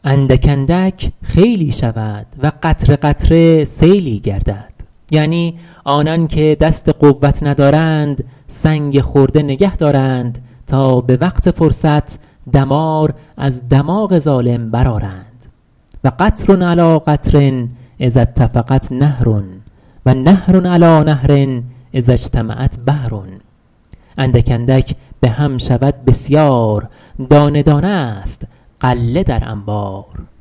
اندک اندک خیلی شود و قطره قطره سیلی گردد. یعنی آنان که دست قوت ندارند سنگ خرده نگه دارند تا به وقت فرصت دمار از دماغ ظالم برآرند. و قطر علی قطر اذا اتفقت نهر و نهر علی نهر اذا اجتمعت بحر. اندک اندک به هم شود بسیار، دانه دانه است غله در انبار.